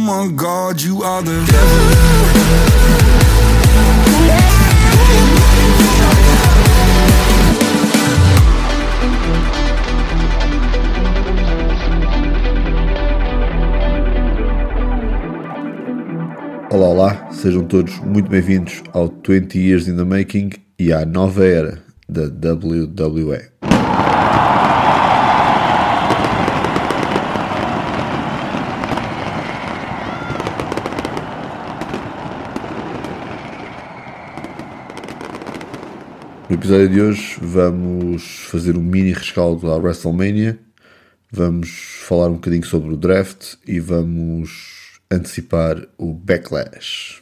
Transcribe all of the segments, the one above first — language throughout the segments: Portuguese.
my God, you are the devil. Olá, olá, sejam todos muito bem-vindos ao 20 Years in the Making e à nova era da WWE. No episódio de hoje vamos fazer um mini rescaldo à WrestleMania, vamos falar um bocadinho sobre o draft e vamos antecipar o Backlash.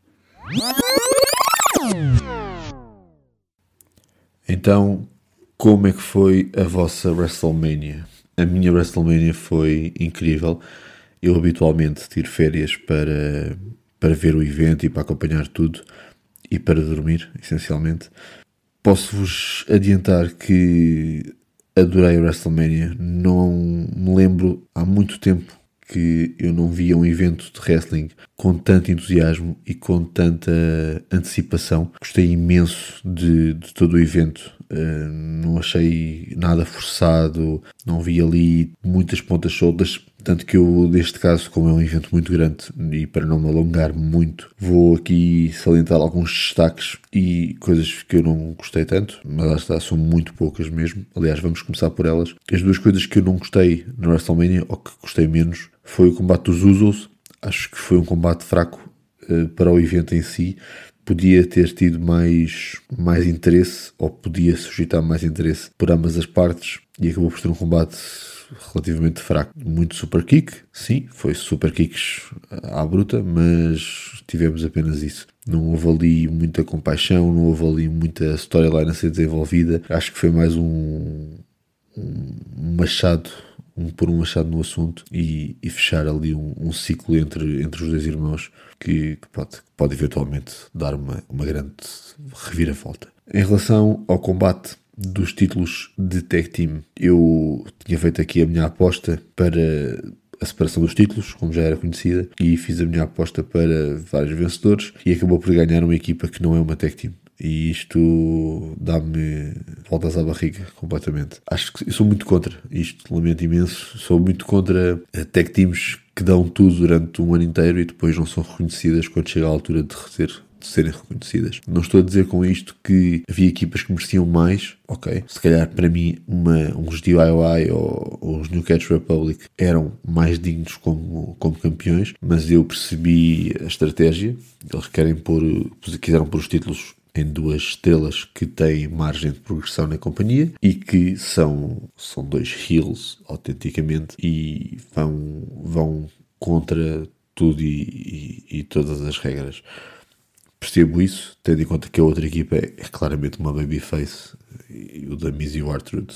Então, como é que foi a vossa WrestleMania? A minha WrestleMania foi incrível. Eu habitualmente tiro férias para ver o evento e para acompanhar tudo e para dormir, essencialmente. Posso-vos adiantar que adorei a WrestleMania. Não me lembro há muito tempo que eu não via um evento de wrestling com tanto entusiasmo e com tanta antecipação. Gostei imenso de todo o evento. Não achei nada forçado, não vi ali muitas pontas soltas, tanto que eu, neste caso, como é um evento muito grande e para não me alongar muito, vou aqui salientar alguns destaques e coisas que eu não gostei tanto, mas lá está, são muito poucas mesmo. Aliás, vamos começar por elas. As duas coisas que eu não gostei na WrestleMania, ou que gostei menos, foi o combate dos Usos. Acho que foi um combate fraco para o evento em si. Podia ter tido mais interesse, ou podia suscitar mais interesse por ambas as partes, e acabou por ter um combate relativamente fraco. Muito super kick, sim, foi super kicks à bruta, mas tivemos apenas isso. Não houve ali muita compaixão, não houve ali muita storyline a ser desenvolvida. Acho que foi mais um machado, por um machado no assunto e fechar ali um ciclo entre os dois irmãos que pode eventualmente dar uma grande reviravolta. Em relação ao combate dos títulos de Tag Team, eu tinha feito aqui a minha aposta para a separação dos títulos, como já era conhecida, e fiz a minha aposta para vários vencedores e acabou por ganhar uma equipa que não é uma Tag Team. E isto dá-me voltas à barriga completamente. Acho que eu sou muito contra isto, lamento imenso. Sou muito contra tag teams que dão tudo durante um ano inteiro e depois não são reconhecidas quando chega a altura de serem reconhecidas. Não estou a dizer com isto que havia equipas que mereciam mais, ok. Se calhar para mim uns DIY ou os New Catch Republic eram mais dignos como campeões, mas eu percebi a estratégia. Eles quiseram pôr os títulos em duas estrelas que têm margem de progressão na companhia e que são dois heels autenticamente e vão contra tudo e todas as regras. Percebo isso, tendo em conta que a outra equipa é claramente uma babyface e o da Miz e o R-Truth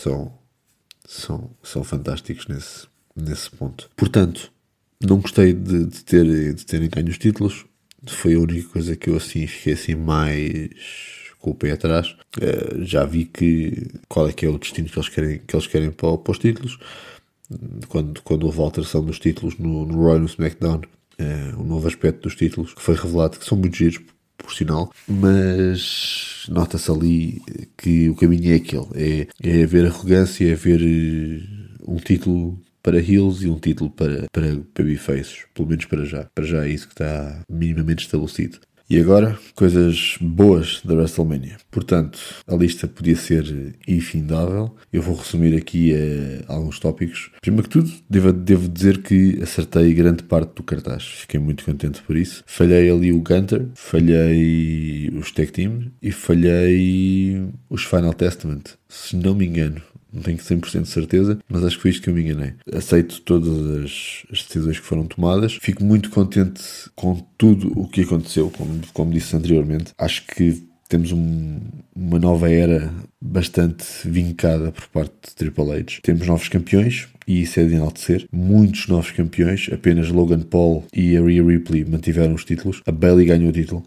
são fantásticos nesse ponto. Portanto, não gostei de terem ganho os títulos. Foi a única coisa que eu fiquei assim mais com o pé atrás. Já vi qual é que é o destino que eles querem para os títulos. Quando houve a alteração dos títulos no Raw e no SmackDown, um novo aspecto dos títulos que foi revelado, que são muito giros, por sinal, mas nota-se ali que o caminho é aquele, é haver arrogância, é haver um título para heels e um título para babyfaces, pelo menos para já. Para já é isso que está minimamente estabelecido. E agora, coisas boas da WrestleMania. Portanto, a lista podia ser infindável. Eu vou resumir aqui alguns tópicos. Primeiro que tudo, devo dizer que acertei grande parte do cartaz. Fiquei muito contente por isso. Falhei ali o Gunter, falhei os Tag Team e falhei os Final Testament. Se não me engano. Não tenho 100% de certeza, mas acho que foi isto que eu me enganei. Aceito todas as decisões que foram tomadas. Fico muito contente com tudo o que aconteceu, como disse anteriormente. Acho que temos uma nova era bastante vincada por parte de Triple H. Temos novos campeões, e isso é de enaltecer. Muitos novos campeões. Apenas Logan Paul e a Rhea Ripley mantiveram os títulos. A Bayley ganhou o título.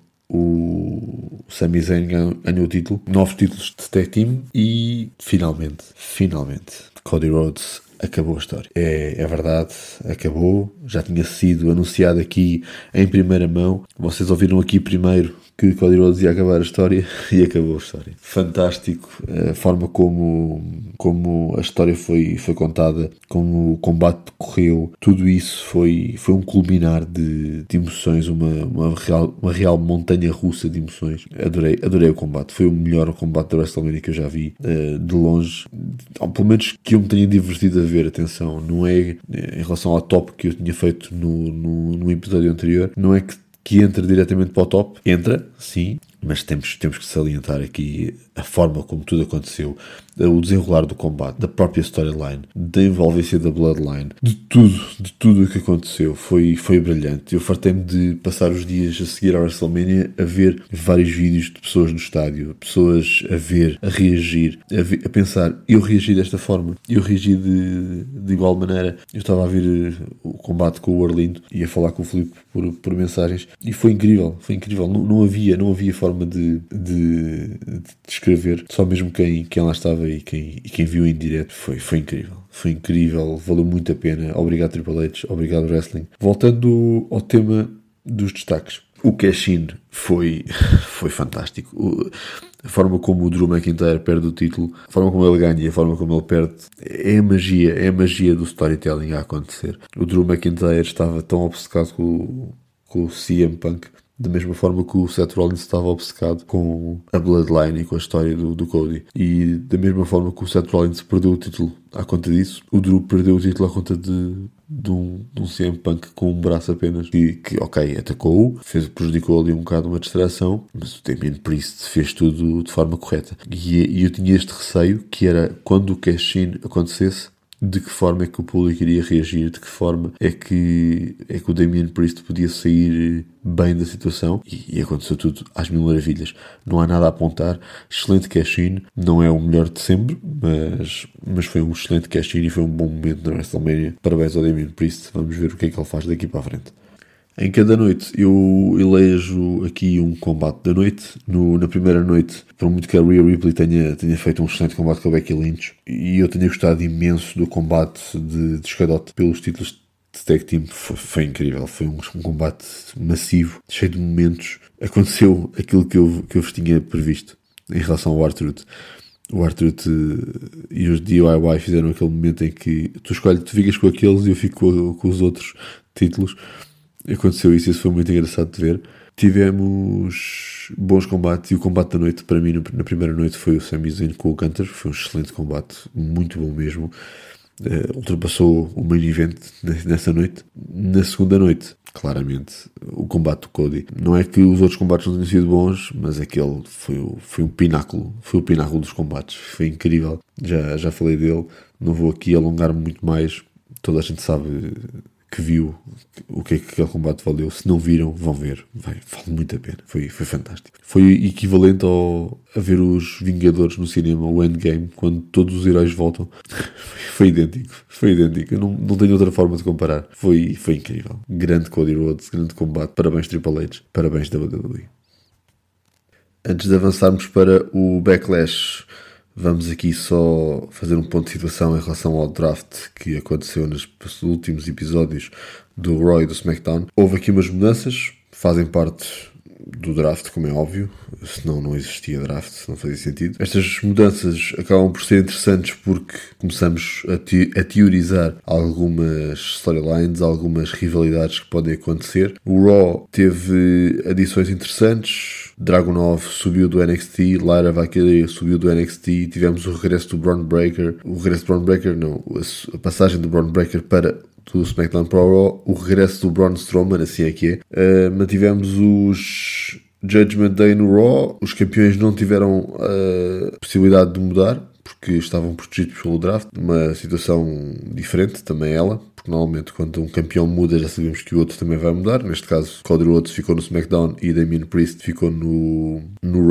O Sami Zayn ganhou o título, novos títulos de tag team e finalmente Cody Rhodes acabou a história. É verdade, acabou. Já tinha sido anunciado aqui em primeira mão. Vocês ouviram aqui primeiro que Cody Rhodes ia acabar a história e acabou a história. Fantástico a forma como a história foi contada, como o combate decorreu, tudo isso foi um culminar de emoções, uma real montanha russa de emoções. Adorei o combate, foi o melhor combate da WrestleMania que eu já vi, de longe, pelo menos que eu me tenha divertido a ver. Atenção, não é em relação ao top que eu tinha feito no episódio anterior, não é que entra diretamente para o top. Entra, sim, mas temos que salientar aqui a forma como tudo aconteceu, o desenrolar do combate, da própria storyline, da envolvência da Bloodline, de tudo o que aconteceu. Foi brilhante. Eu fartei-me de passar os dias a seguir à WrestleMania a ver vários vídeos de pessoas no estádio, pessoas a ver, a reagir, a pensar, eu reagi desta forma, eu reagi de igual maneira. Eu estava a ver o combate com o Arlindo e a falar com o Filipe por mensagens, e foi incrível. Não havia forma de descrever, só mesmo quem lá estava e quem viu em direto. Foi incrível, valeu muito a pena. Obrigado Triple H, obrigado Wrestling. Voltando ao tema dos destaques, o cash-in foi fantástico. A forma como o Drew McIntyre perde o título, a forma como ele ganha e a forma como ele perde, é a magia do storytelling a acontecer. O Drew McIntyre estava tão obcecado com o CM Punk, da mesma forma que o Seth Rollins estava obcecado com a Bloodline e com a história do Cody. E da mesma forma que o Seth Rollins perdeu o título à conta disso, o Drew perdeu o título à conta de um CM Punk com um braço apenas, que ok, atacou-o, prejudicou ali um bocado uma distração, mas o Damien Priest fez tudo de forma correta. E eu tinha este receio, que era quando o cash-in acontecesse, de que forma é que o público iria reagir, de que forma é que o Damien Priest podia sair bem da situação, e aconteceu tudo às mil maravilhas. Não há nada a apontar. Excelente cash-in, não é o melhor de sempre, mas foi um excelente cash-in e foi um bom momento na WrestleMania. Parabéns ao Damien Priest, vamos ver o que é que ele faz daqui para a frente. Em cada noite eu elejo aqui um combate da noite. Na primeira noite, por muito que a Rhea Ripley tenha feito um excelente combate com a Becky Lynch, e eu tenha gostado imenso do combate de escadote pelos títulos de tag team, foi incrível. Foi um combate massivo, cheio de momentos. Aconteceu aquilo que eu vos tinha previsto em relação ao R-Truth. O R-Truth e os DIY fizeram aquele momento em que tu ficas com aqueles e eu fico com os outros títulos. Aconteceu isso foi muito engraçado de ver. Tivemos bons combates, e o combate da noite, para mim, na primeira noite, foi o Sami Zayn com o Gunter. Foi um excelente combate, muito bom mesmo. Ultrapassou o main event nessa noite. Na segunda noite, claramente, o combate do Cody. Não é que os outros combates não tenham sido bons, mas aquele foi um pináculo. Foi o pináculo dos combates. Foi incrível. Já falei dele. Não vou aqui alongar-me muito mais. Toda a gente sabe que viu o que é que aquele combate valeu. Se não viram, vão ver. Vale muito a pena. Foi fantástico. Foi equivalente a ver os Vingadores no cinema, o Endgame, quando todos os heróis voltam. Foi idêntico. Eu não tenho outra forma de comparar. Foi incrível. Grande Cody Rhodes, grande combate. Parabéns Triple H. Parabéns WWE. Antes de avançarmos para o Backlash, vamos aqui só fazer um ponto de situação em relação ao draft que aconteceu nos últimos episódios do Raw e do SmackDown. Houve aqui umas mudanças, fazem parte do draft, como é óbvio, senão não existia draft, não fazia sentido. Estas mudanças acabam por ser interessantes porque começamos a teorizar algumas storylines, algumas rivalidades que podem acontecer. O Raw teve adições interessantes. Dragunov subiu do NXT, Lyra Valkyria subiu do NXT, tivemos o regresso do Braun Breaker, a passagem do Braun Breaker para do SmackDown para o Raw, o regresso do Braun Strowman, assim é que é. Mantivemos os Judgment Day no Raw, os campeões não tiveram a possibilidade de mudar, porque estavam protegidos pelo draft, uma situação diferente também ela, porque normalmente quando um campeão muda já sabemos que o outro também vai mudar. Neste caso Cody Rhodes ficou no SmackDown e Damien Priest ficou no Raw.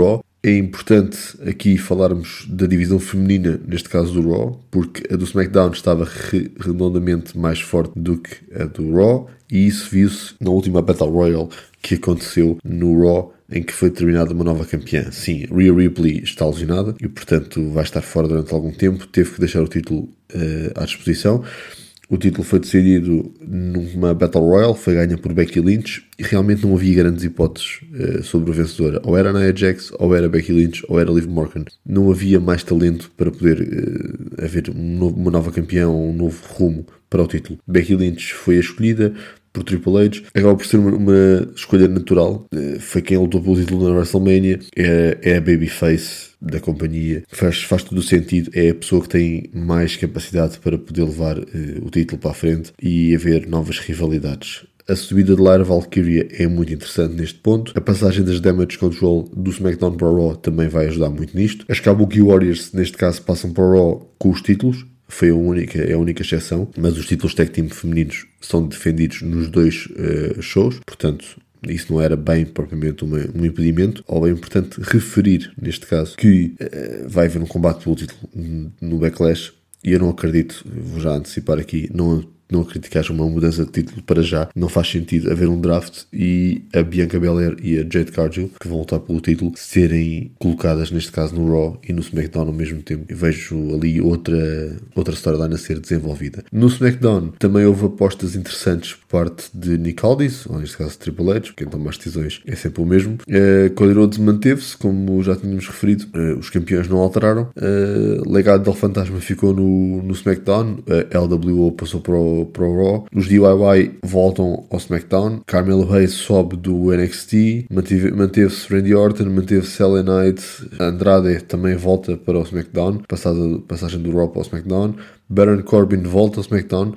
É importante aqui falarmos da divisão feminina, neste caso do Raw, porque a do SmackDown estava redondamente mais forte do que a do Raw, e isso viu-se na última Battle Royale que aconteceu no Raw, em que foi determinada uma nova campeã. Sim, Rhea Ripley está lesionada e, portanto, vai estar fora durante algum tempo. Teve que deixar o título à disposição. O título foi decidido numa Battle Royale, foi ganha por Becky Lynch e realmente não havia grandes hipóteses sobre o vencedor. Ou era Nia Jax, ou era Becky Lynch, ou era Liv Morgan. Não havia mais talento para poder haver uma nova campeã ou um novo rumo para o título. Becky Lynch foi a escolhida por Triple H, acaba por ser uma escolha natural. Foi quem lutou pelo título na WrestleMania, é a babyface da companhia, faz todo o sentido, é a pessoa que tem mais capacidade para poder levar o título para a frente e haver novas rivalidades. A subida de Lyra Valkyria é muito interessante neste ponto. A passagem das Damage Control do SmackDown para o Raw também vai ajudar muito nisto. As Kabuki Warriors, neste caso, passam para o Raw com os títulos. É a única exceção, mas os títulos tag team femininos são defendidos nos dois shows, portanto isso não era bem propriamente um impedimento. Ou é importante referir, neste caso, que vai haver um combate pelo título no Backlash, e eu não acredito, vou já antecipar aqui, não acredito que haja uma mudança de título para já. Não faz sentido haver um draft e a Bianca Belair e a Jade Cargill, que vão lutar pelo título, serem colocadas neste caso no Raw e no SmackDown ao mesmo tempo. Eu vejo ali outra storyline a ser desenvolvida. No SmackDown também houve apostas interessantes por parte de Nick Aldis, ou neste caso Triple H, quem toma as decisões é sempre o mesmo. Cody Rhodes manteve-se, como já tínhamos referido, os campeões não alteraram. Legado del Fantasma ficou no SmackDown, a LWO passou para o Raw. Os DIY voltam ao SmackDown. Carmelo Hayes sobe do NXT. Manteve-se Randy Orton, manteve-se LA Knight. Andrade também volta para o SmackDown. Passagem do Raw para o SmackDown. Baron Corbin volta ao SmackDown.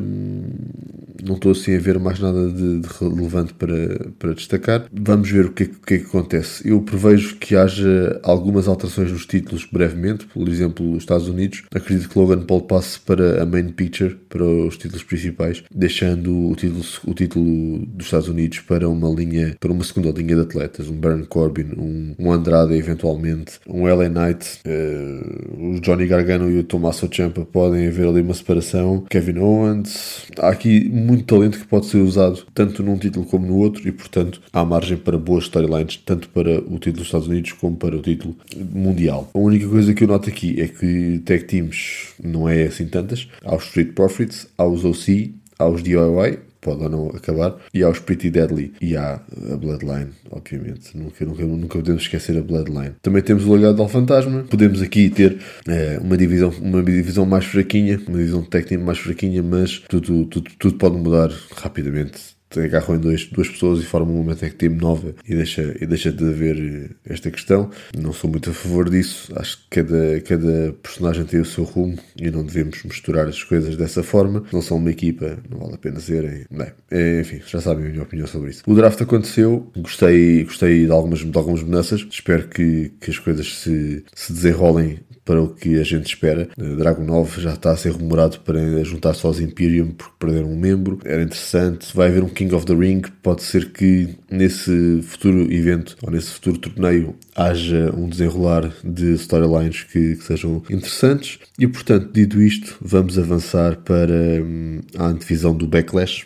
Não estou assim a ver mais nada de relevante para destacar. Vamos ver o que é que acontece. Eu prevejo que haja algumas alterações nos títulos brevemente. Por exemplo, os Estados Unidos. Acredito que Logan Paul passe para a main picture, para os títulos principais, deixando o título dos Estados Unidos para uma segunda linha de atletas. Um Baron Corbin, um Andrade eventualmente, um LA Knight, o Johnny Gargano e o Tommaso Ciampa. Podem haver ali uma separação. Kevin Owens. Há aqui muito talento que pode ser usado tanto num título como no outro, e portanto há margem para boas storylines, tanto para o título dos Estados Unidos como para o título mundial. A única coisa que eu noto aqui é que tag teams não é assim tantas. Há os Street Profits, há os OC, há os DIY, pode ou não acabar, e há os Pretty Deadly, e há a Bloodline, obviamente. Nunca podemos esquecer a Bloodline. Também temos o Legado ao Fantasma. Podemos aqui ter uma divisão mais fraquinha, uma divisão de tag team mais fraquinha, mas tudo pode mudar rapidamente. Agarram em duas pessoas e formam uma tag team nova e deixa de haver esta questão. Não sou muito a favor disso. Acho que cada personagem tem o seu rumo e não devemos misturar as coisas dessa forma. Não são uma equipa, não vale a pena serem. Enfim, já sabem a minha opinião sobre isso. O draft aconteceu, gostei de algumas mudanças. Espero que as coisas se desenrolem para o que a gente espera. Dragon 9 já está a ser rumorado para juntar-se aos Imperium porque perderam um membro. Era interessante. Vai haver um King of the Ring. Pode ser que nesse futuro evento ou nesse futuro torneio haja um desenrolar de storylines que sejam interessantes. E portanto, dito isto, vamos avançar para a antevisão do Backlash.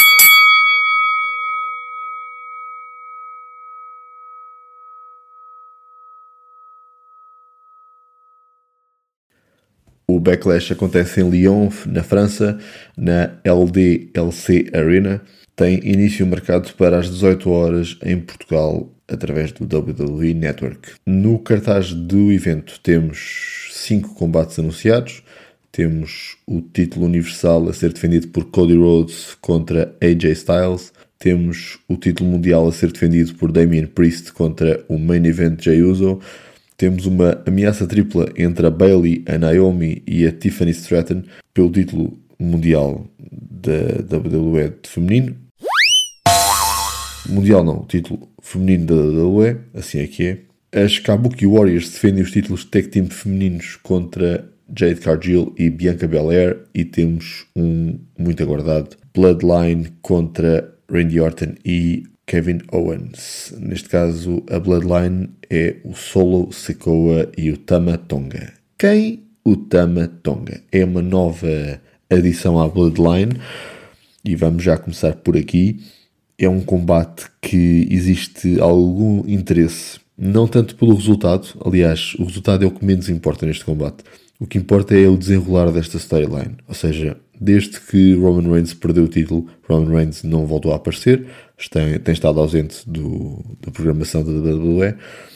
O Backlash acontece em Lyon, na França, na LDLC Arena. Tem início marcado para as 18 horas em Portugal, através do WWE Network. No cartaz do evento temos 5 combates anunciados. Temos o título universal a ser defendido por Cody Rhodes contra AJ Styles. Temos o título mundial a ser defendido por Damian Priest contra o Main Event Jey Uso. Temos uma ameaça tripla entre a Bayley, a Naomi e a Tiffany Stratton pelo título mundial da WWE feminino. Mundial não, título feminino da WWE, assim é que é. As Kabuki Warriors defendem os títulos de tag team femininos contra Jade Cargill e Bianca Belair, e temos um muito aguardado Bloodline contra Randy Orton e Kevin Owens. Neste caso, a Bloodline é o Solo, Sikoa e o Tama Tonga. Quem? O Tama Tonga. É uma nova adição à Bloodline e vamos já começar por aqui. É um combate que existe algum interesse, não tanto pelo resultado, aliás, o resultado é o que menos importa neste combate. O que importa é o desenrolar desta storyline, ou seja, desde que Roman Reigns perdeu o título, Roman Reigns não voltou a aparecer, tem estado ausente da programação da WWE.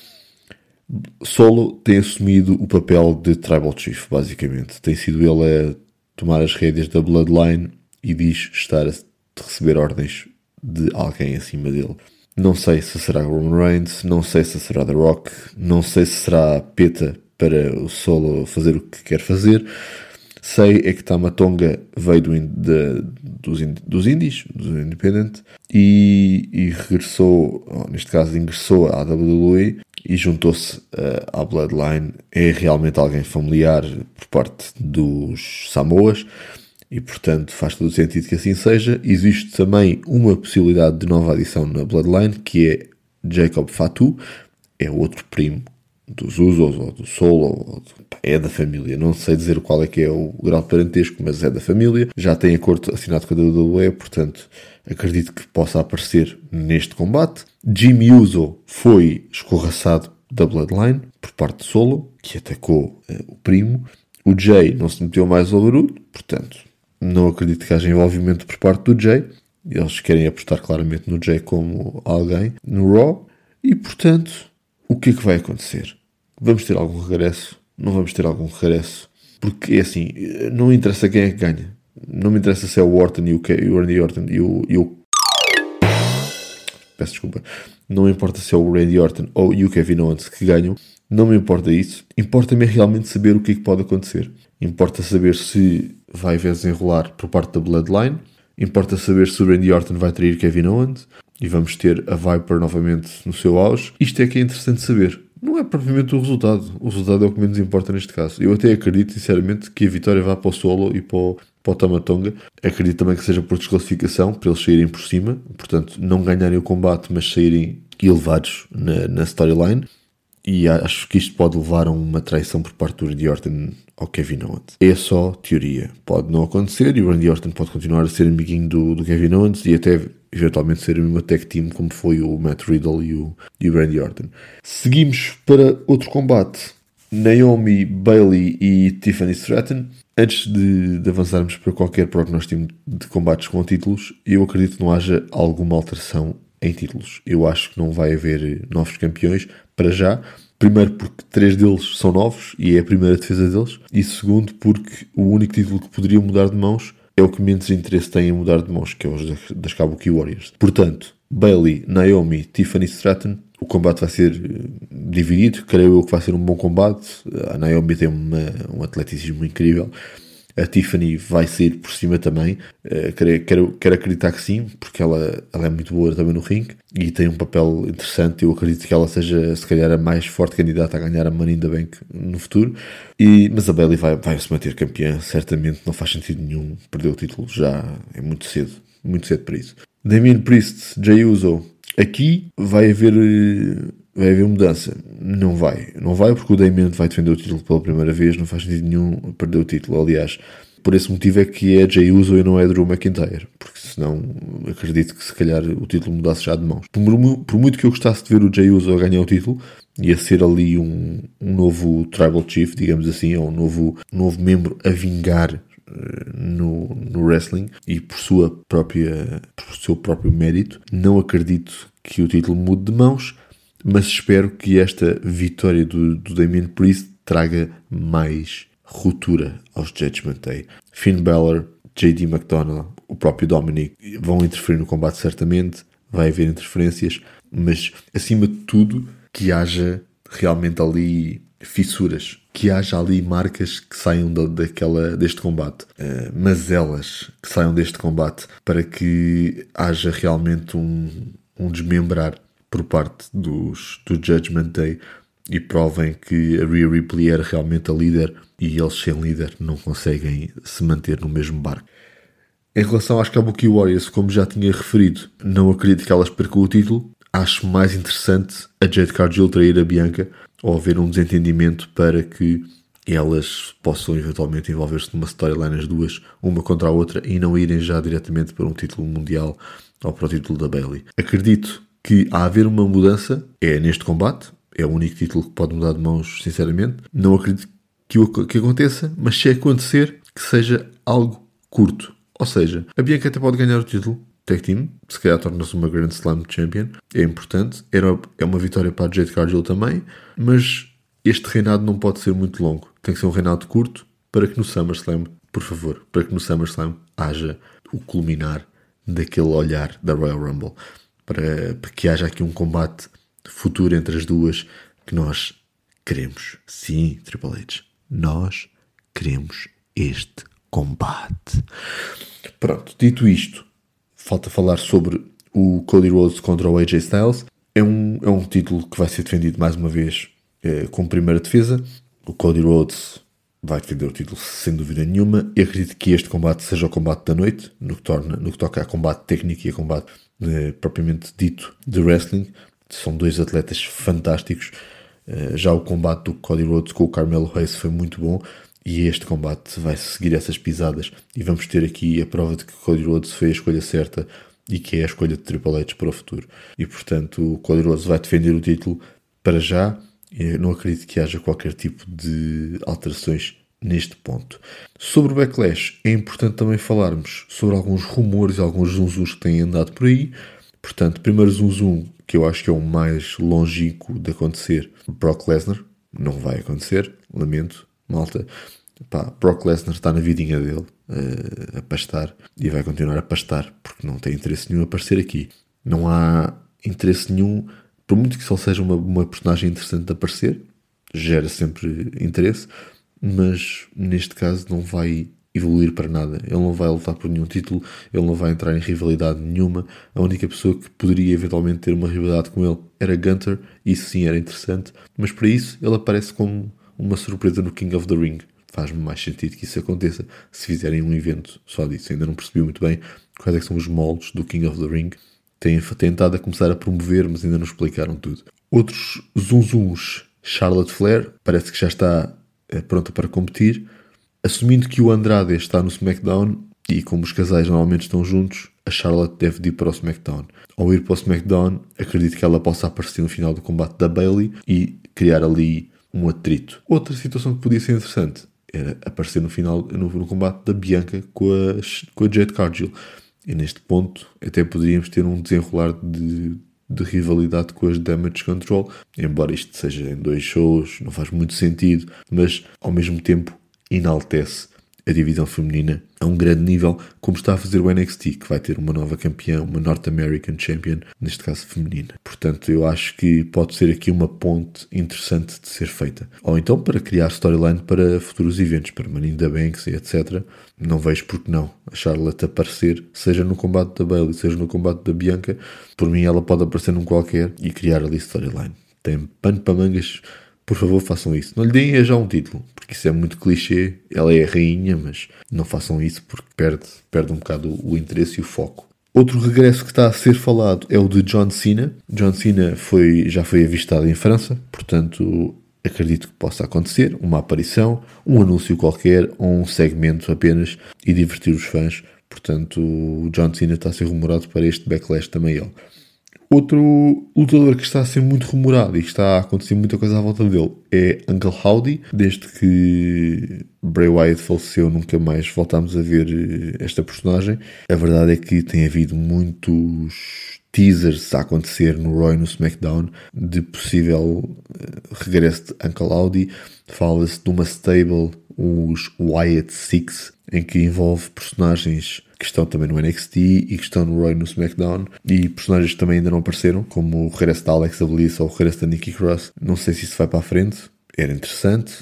Solo tem assumido o papel de Tribal Chief, basicamente. Tem sido ele a tomar as rédeas da Bloodline e diz estar a receber ordens de alguém acima dele. Não sei se será Roman Reigns, não sei se será The Rock, não sei se será PETA para o Solo fazer o que quer fazer. Sei é que Tama Tonga veio dos Indies, do Independent, e regressou, neste caso ingressou à WWE e juntou-se à Bloodline. É realmente alguém familiar por parte dos Samoas e, portanto, faz todo o sentido que assim seja. Existe também uma possibilidade de nova adição na Bloodline, que é Jacob Fatu, é outro primo dos Usos ou do Solo, é da família, não sei dizer qual é que é o grau de parentesco, mas é da família, já tem acordo assinado com a WWE, portanto acredito que possa aparecer neste combate. Jimmy Uso foi escorraçado da Bloodline por parte de Solo, que atacou o primo. O Jay não se meteu mais ao barulho, portanto não acredito que haja envolvimento por parte do Jay. Eles querem apostar claramente no Jay como alguém no Raw e, portanto, o que é que vai acontecer? Vamos ter algum regresso? Não vamos ter algum regresso? Porque, é assim, não interessa quem é que ganha. Não me interessa se é o Orton e o Randy Orton e o... Peço desculpa. Não importa se é o Randy Orton ou o Kevin Owens que ganham. Não me importa isso. Importa-me realmente saber o que é que pode acontecer. Importa saber se vai haver desenrolar por parte da Bloodline. Importa saber se o Randy Orton vai trair Kevin Owens. E vamos ter a Viper novamente no seu auge. Isto é que é interessante saber. Não é propriamente o resultado. O resultado é o que menos importa neste caso. Eu até acredito, sinceramente, que a vitória vá para o Solo e para o Tama Tonga. Acredito também que seja por desclassificação, para eles saírem por cima. Portanto, não ganharem o combate, mas saírem elevados na storyline. E acho que isto pode levar a uma traição por parte do Randy Orton ao Kevin Owens. É só teoria. Pode não acontecer e o Randy Orton pode continuar a ser amiguinho do Kevin Owens e até eventualmente ser uma tag team como foi o Matt Riddle e o Randy Orton. Seguimos para outro combate. Naomi, Bayley e Tiffany Stratton. Antes de avançarmos para qualquer prognóstico de combates com títulos, eu acredito que não haja alguma alteração em títulos. Eu acho que não vai haver novos campeões para já. Primeiro porque 3 deles são novos e é a primeira defesa deles. E segundo porque o único título que poderia mudar de mãos é o que menos interesse tem em mudar de mãos, que é os das Kabuki Warriors. Portanto, Bayley, Naomi, Tiffany Stratton. O combate vai ser dividido. Creio eu que vai ser um bom combate. A Naomi tem um atleticismo incrível. A Tiffany vai sair por cima também. Quero acreditar que sim, porque ela é muito boa também no ringue e tem um papel interessante. Eu acredito que ela seja, se calhar, a mais forte candidata a ganhar a Money in the Bank no futuro. Mas a Bayley vai se manter campeã, certamente. Não faz sentido nenhum perder o título, já é muito cedo para isso. Damian Priest, Jey Uso. Aqui vai haver mudança. Não vai porque o Damian vai defender o título pela primeira vez. Não faz sentido nenhum perder o título. Aliás, por esse motivo é que é Jey Uso e não é Drew McIntyre, porque senão acredito que se calhar o título mudasse já de mãos. Por muito que eu gostasse de ver o Jey Uso a ganhar o título, ia ser ali um novo Tribal Chief, digamos assim, ou um novo membro a vingar no wrestling e por seu próprio mérito. Não acredito que o título mude de mãos, mas espero que esta vitória do Damian Priest traga mais ruptura aos Judgment Day. Finn Balor, JD McDonagh, o próprio Dominic vão interferir no combate certamente, vai haver interferências, mas acima de tudo que haja realmente ali fissuras, que haja ali marcas que saiam deste combate, mazelas que saiam deste combate, para que haja realmente um desmembrar por parte do Judgment Day e provem que a Rhea Ripley era realmente a líder e eles sem líder não conseguem se manter no mesmo barco. Em relação às Kabuki Warriors, como já tinha referido, não acredito que elas percam o título. Acho mais interessante a Jade Cargill trair a Bianca ou haver um desentendimento para que elas possam eventualmente envolver-se numa storyline as duas, uma contra a outra, e não irem já diretamente para um título mundial ou para o título da Bayley. Acredito que a haver uma mudança é neste combate, é o único título que pode mudar de mãos, sinceramente. Não acredito que aconteça, mas se acontecer, que seja algo curto. Ou seja, a Bianca até pode ganhar o título Tag Team, se calhar torna-se uma Grand Slam Champion, é importante, é uma vitória para a Jade Cargill também, mas este reinado não pode ser muito longo, tem que ser um reinado curto para que no SummerSlam, por favor, para que no SummerSlam haja o culminar daquele olhar da Royal Rumble, para que haja aqui um combate futuro entre as duas que nós queremos. Sim, Triple H, nós queremos este combate. Pronto, dito isto, falta falar sobre o Cody Rhodes contra o AJ Styles. É um título que vai ser defendido mais uma vez como primeira defesa. O Cody Rhodes vai defender o título sem dúvida nenhuma. Eu acredito que este combate seja o combate da noite, no que toca a combate técnico e a combate propriamente dito de wrestling. São dois atletas fantásticos. Já o combate do Cody Rhodes com o Carmelo Hayes foi muito bom. E este combate vai seguir essas pisadas e vamos ter aqui a prova de que o Cody Rhodes foi a escolha certa e que é a escolha de Triple H para o futuro. E portanto o Cody Rhodes vai defender o título para já. Eu não acredito que haja qualquer tipo de alterações neste ponto. Sobre o Backlash, é importante também falarmos sobre alguns rumores e alguns zunzuns que têm andado por aí. Portanto, primeiro zunzum, que eu acho que é o mais longínquo de acontecer, Brock Lesnar. Não vai acontecer, lamento. Malta, Brock Lesnar está na vidinha dele a pastar e vai continuar a pastar porque não tem interesse nenhum a aparecer aqui. Não há interesse nenhum, por muito que só seja uma personagem interessante de aparecer, gera sempre interesse, mas neste caso não vai evoluir para nada. Ele não vai lutar por nenhum título, ele não vai entrar em rivalidade nenhuma. A única pessoa que poderia eventualmente ter uma rivalidade com ele era Gunther, isso sim era interessante, mas para isso ele aparece como uma surpresa no King of the Ring. Faz-me mais sentido que isso aconteça se fizerem um evento só disso. Ainda não percebi muito bem quais é que são os moldes do King of the Ring. Têm tentado a começar a promover, mas ainda não explicaram tudo. Outros zunzuns. Charlotte Flair parece que já está pronta para competir. Assumindo que o Andrade está no SmackDown e como os casais normalmente estão juntos, a Charlotte deve ir para o SmackDown. Ao ir para o SmackDown, acredito que ela possa aparecer no final do combate da Bayley e criar ali um atrito. Outra situação que podia ser interessante era aparecer no final, no combate da Bianca com a Jade Cargill. E neste ponto até poderíamos ter um desenrolar de rivalidade com as Damage Control, embora isto seja em 2 shows, não faz muito sentido, mas ao mesmo tempo enaltece a divisão feminina a um grande nível, como está a fazer o NXT, que vai ter uma nova campeã, uma North American Champion, neste caso feminina. Portanto, eu acho que pode ser aqui uma ponte interessante de ser feita. Ou então para criar storyline para futuros eventos, para Money in the Banks e etc. Não vejo porque não a Charlotte aparecer, seja no combate da Bayley, seja no combate da Bianca. Por mim ela pode aparecer num qualquer e criar ali storyline. Tem pano para mangas. Por favor, façam isso. Não lhe deem já um título, porque isso é muito clichê. Ela é a rainha, mas não façam isso porque perde um bocado o interesse e o foco. Outro regresso que está a ser falado é o de John Cena. John Cena já foi avistado em França, portanto acredito que possa acontecer uma aparição, um anúncio qualquer ou um segmento apenas e divertir os fãs. Portanto, o John Cena está a ser rumorado para este Backlash também ele. Outro lutador que está a ser muito rumorado e que está a acontecer muita coisa à volta dele é Uncle Howdy. Desde que Bray Wyatt faleceu, nunca mais voltámos a ver esta personagem. A verdade é que tem havido muitos teasers a acontecer no Raw e no SmackDown de possível regresso de Uncle Howdy. Fala-se de uma stable, os Wyatt Six, em que envolve personagens que estão também no NXT e que estão no Raw e no SmackDown, e personagens que também ainda não apareceram, como o regresso da Alexa Bliss ou o regresso da Nikki Cross. Não sei se isso vai para a frente, era interessante,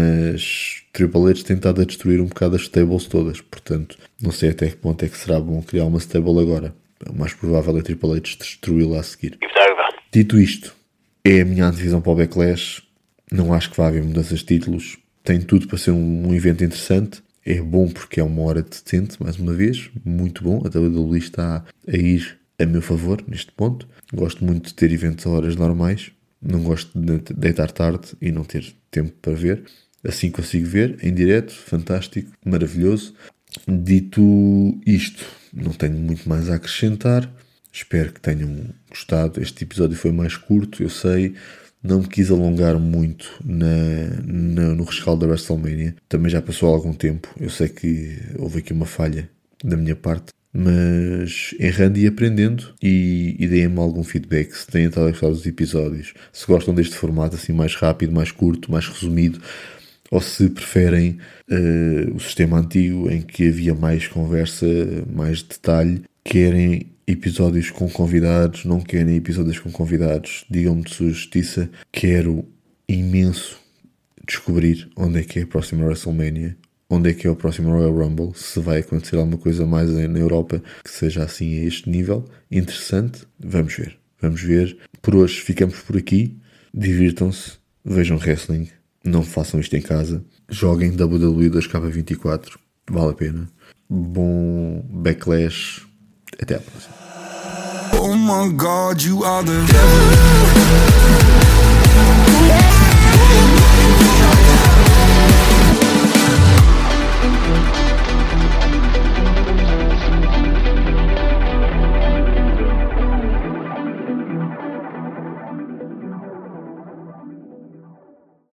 mas Triple H tem estado a destruir um bocado as stables todas, portanto não sei até que ponto é que será bom criar uma stable agora. O mais provável é Triple H destruí-la a seguir. Dito isto, é a minha antevisão para o Backlash. Não acho que vá haver mudanças de títulos. Tem tudo para ser um evento interessante. É bom porque é uma hora decente, mais uma vez, muito bom. A WWE está a ir a meu favor neste ponto. Gosto muito de ter eventos a horas normais. Não gosto de deitar tarde e não ter tempo para ver. Assim consigo ver, em direto, fantástico, maravilhoso. Dito isto, não tenho muito mais a acrescentar. Espero que tenham gostado. Este episódio foi mais curto, eu sei. Não me quis alongar muito no rescaldo da WrestleMania. Também já passou algum tempo. Eu sei que houve aqui uma falha da minha parte. Mas errando e aprendendo, e deem-me algum feedback se têm estado a gostar dos episódios, se gostam deste formato assim mais rápido, mais curto, mais resumido, ou se preferem o sistema antigo em que havia mais conversa, mais detalhe. Querem episódios com convidados, não querem episódios com convidados, digam-me de sua justiça. Quero imenso descobrir onde é que é a próxima WrestleMania, onde é que é o próximo Royal Rumble, se vai acontecer alguma coisa mais na Europa que seja assim a este nível. Interessante, vamos ver. Vamos ver. Por hoje ficamos por aqui. Divirtam-se, vejam wrestling, não façam isto em casa. Joguem WWE 2K24, vale a pena. Bom backlash. Até à próxima. Oh my God, you are the devil.